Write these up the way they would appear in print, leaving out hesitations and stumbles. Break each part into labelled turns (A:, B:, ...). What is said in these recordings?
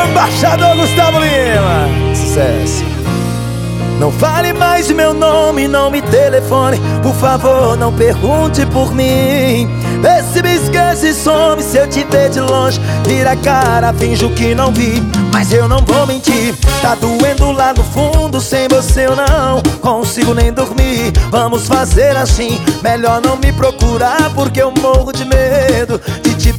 A: Embaixador Gustavo Lima. Sucesso. Não fale mais meu nome, não me telefone. Por favor, não pergunte por mim. Vê se me esquece e some. Se eu te ver de longe, vira a cara, finjo que não vi. Mas eu não vou mentir, tá doendo lá no fundo. Sem você eu não consigo nem dormir. Vamos fazer assim, melhor não me procurar, porque eu morro de medo de te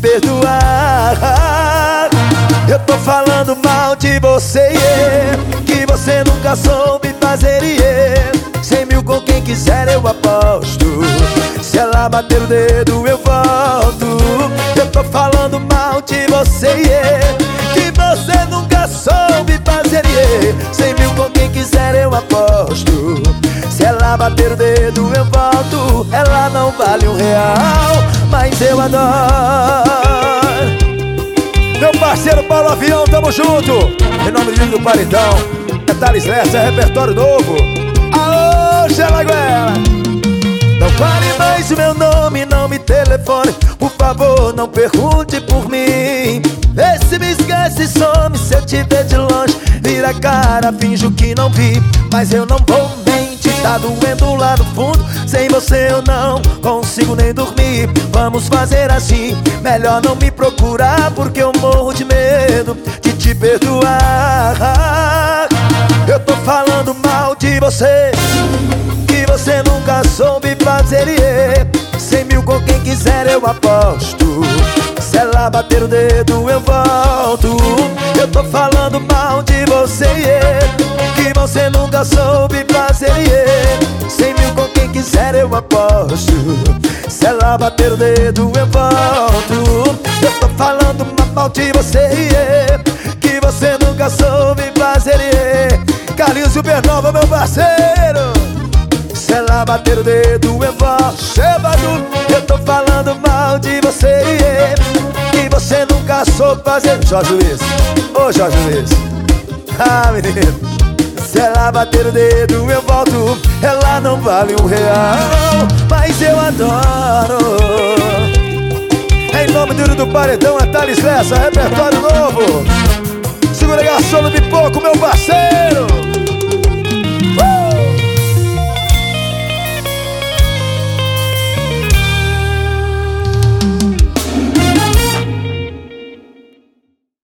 A: perdoar. Eu tô falando mal de você, que você nunca soube fazer, 100 mil com quem quiser eu aposto. Se ela bater o dedo eu volto. Eu tô falando mal de você, que você nunca soube fazer, 100 mil com quem quiser eu aposto. Se ela bater o dedo eu volto. Ela não vale R$1, mas eu adoro. Meu parceiro Paulo Avião, tamo junto. Em nome do Paredão, é Thales Lessa, é repertório novo. Alô, Xelaguela. Não fale mais o meu nome, não me telefone. Por favor, não pergunte por mim. Vê se me esquece e some. Se eu te ver de longe, vira a cara, finjo que não vi. Mas eu não vou mentir, tá doendo lá no fundo. Sem você eu não consigo nem dormir. Vamos fazer assim, melhor não me procurar, porque eu morro de medo de te perdoar. Eu tô falando mal de você, que você nunca soube fazer, 100 mil com quem quiser eu aposto. Se ela bater o dedo eu volto. Eu tô falando mal de você, que você nunca soube fazer, 100 mil com quem quiser eu aposto. Se ela bater o dedo eu volto. Eu tô falando mal de você, que você nunca soube fazer, Carlinhos Supernova, meu parceiro. Se ela bater o dedo eu volto. Eu tô falando mal de você, que você nunca soube fazer. Jorge Luiz, ô Jorge Luiz. Ah, menino. Se ela bater o dedo eu volto. Ela não vale R$1, mas eu adoro. Em nome do Paredão, é Thales Lessa, repertório novo. Segura a garçom no pipoco, meu parceiro.